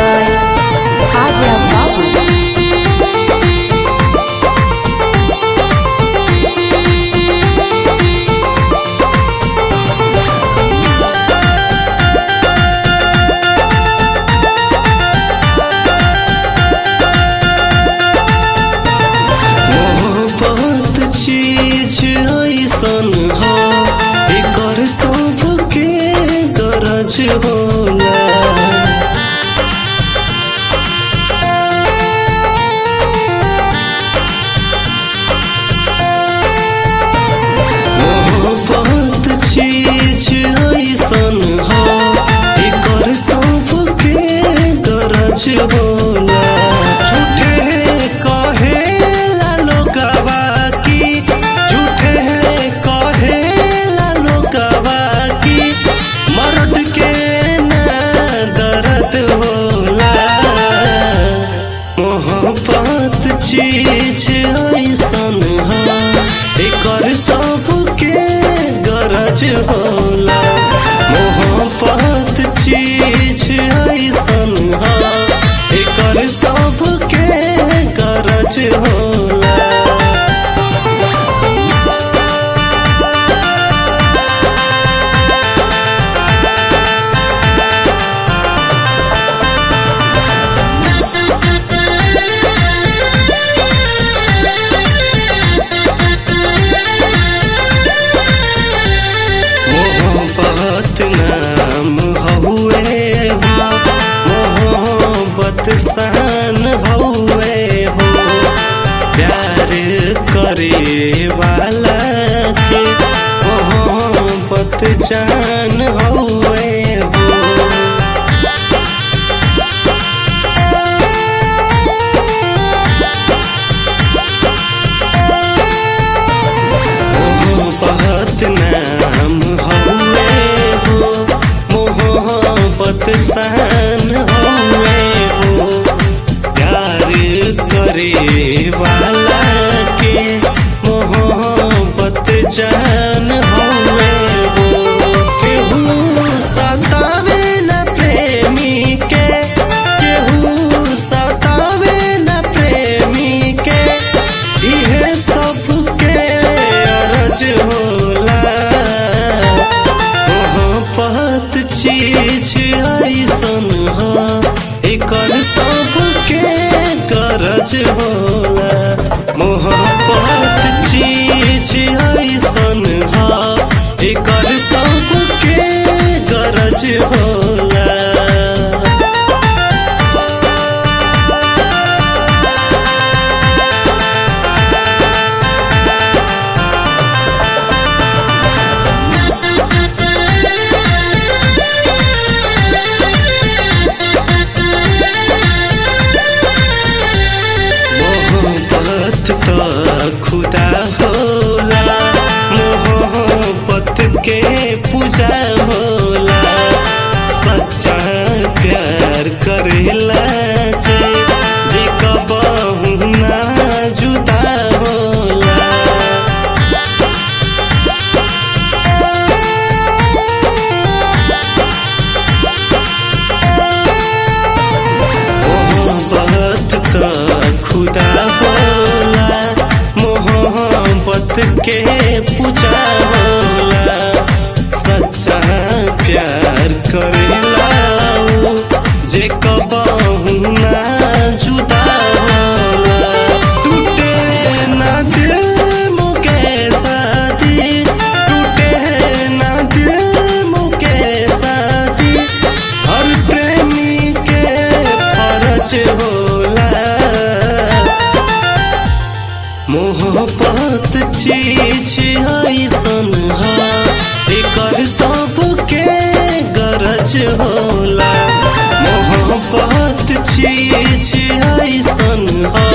by Arya Babu. चीज ऐसन हो एकर सबके गरज होला। मोहब्बत चीज ऐसन हो एकर सबके गरज होला। झूठे कहे मोहब्बत चीज ऐसन हो एकर सबके गरज होला। मोहब्बत चीज ऐसन हो एकर सबके गरज होला। मोहब्बत नाम हउए हो, मोहब्बत शान हउए हो। प्यार करे वाला के मोहब्बत जान हउए हो। मोहब्बत नाम मोहब्बत शान हउए हो। प्यार करे वाला के मोहब्बत जान हउए हो। केहू सतावे न प्रेमी के, केहू सतावे न प्रेमी के। इहे सबके अरज होला। मोहब्बत चीज ऐसन हो एकर सबके गरज होला। मोहब्बत चीज ऐसन हो एकर सबके गरज होला। मोहब्बत तो खुदा होला। मोहब्बत के पूजा होला। सच्चा प्यार करेला जे कबहू ना जुदा होला। मोहब्बत तो खुदा होला। मोहब्बत के पूजा होला। सच्चा प्यार करेला जे कबहू ना जुदा होला। टूटे ना दिल मुके शादी, टूटे ना दिल मुके शादी। हर प्रेमी के फर्ज होला। मोहब्बत चीज ऐसन हो एकर सबके गरज होला। मोहब्बत चीज ऐसन हो